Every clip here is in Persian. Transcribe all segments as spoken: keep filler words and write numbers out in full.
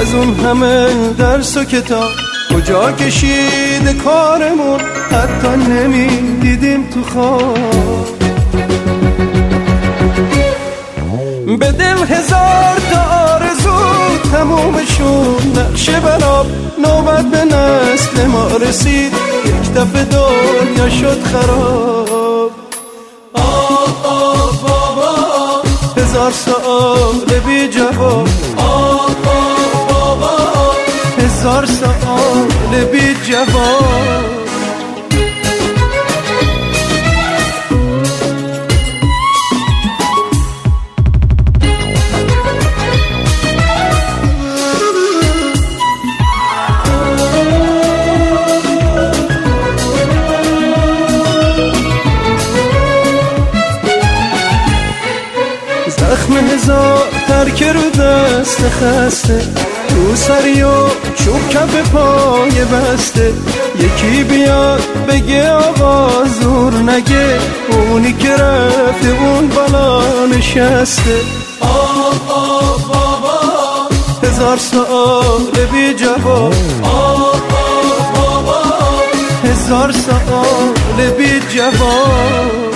از اون همه درس و کتاب کجا کشیده کارمون، حتی نمیدیدیم تو خواب. به دل هزار تا آرزو تمومشون نقشه براب، نوبت به نسل ما رسید یک دفعه دنیا شد خراب. آه آه بابا هزار سوال بی جواب، آه آه بابا هزار سوال بی جواب. زخم هزار ترکه رو دست خسته، تو سری و چوب کف پای بسته. یکی بیاد بگه آقا زور نگه، اونی که رفته اون بالا نشسته. آه آه بابا هزار سوال بی جواب، آه آه بابا هزار سوال بی جواب.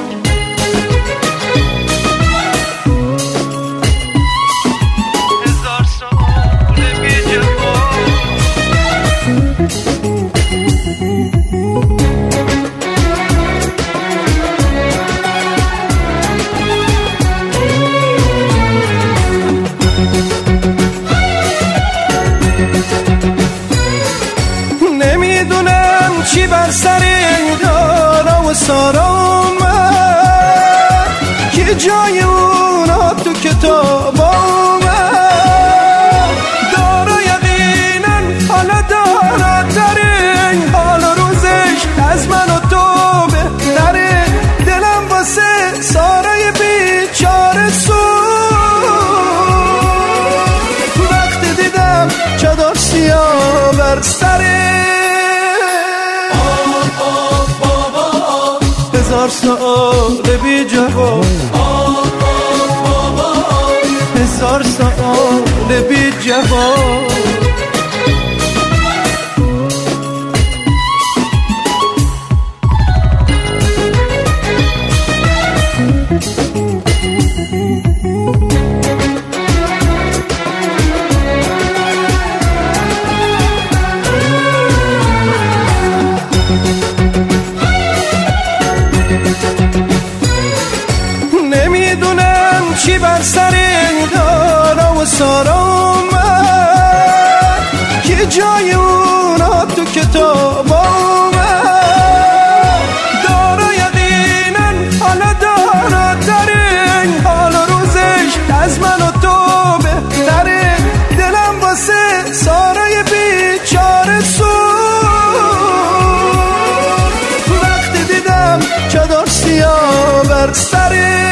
نمیدونم چی بر سر این دارا و سارا اومد، که جای اونا تو کتاب اومد. دارا یقینا حالا دارا ترین، حال و روزش از من و تو بهتره. دلم واسه سارای بیچاره سوز، وقتی دیدم چادر سیاه بر سره. هزار سوال بی جواب، آه آه بابا هزار سوال بی جواب. نمیدونم چی بر سر این دارا و سارا اومد، که جای اونا تو کتاب اومد. دارا یقینا حالا دارا ترین، حال و روزش از من و تو بهتره. دلم واسه سارای بیچاره سوز، وقتی دیدم چادر سیاه بر سره.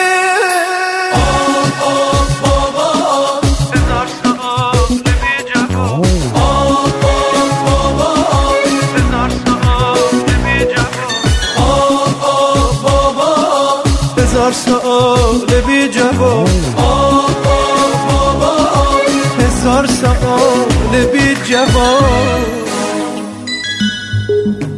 هزار سوال بی جواب، آه آه بابا هزار سوال بی جواب.